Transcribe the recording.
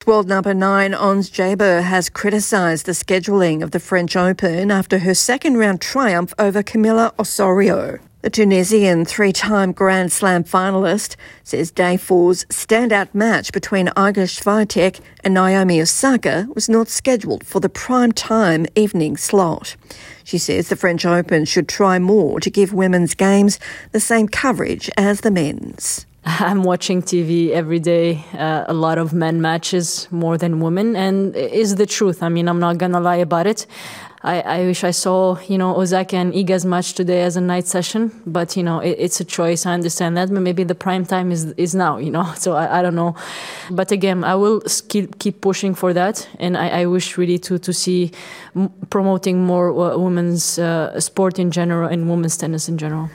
World number 9 Ons Jabeur has criticised the scheduling of the French Open after her second-round triumph over Camila Osorio. The Tunisian three-time Grand Slam finalist says day 4's standout match between Iga Swiatek and Naomi Osaka was not scheduled for the prime-time evening slot. She says the French Open should try more to give women's games the same coverage as the men's. I'm watching TV every day, a lot of men matches more than women, and it is the truth. I mean, I'm not going to lie about it. I wish I saw, Osaka and Iga's match today as a night session, but, it's a choice. I understand that, but maybe the prime time is now, so I don't know. But again, I will keep pushing for that, and I wish really to see promoting more women's sport in general and women's tennis in general.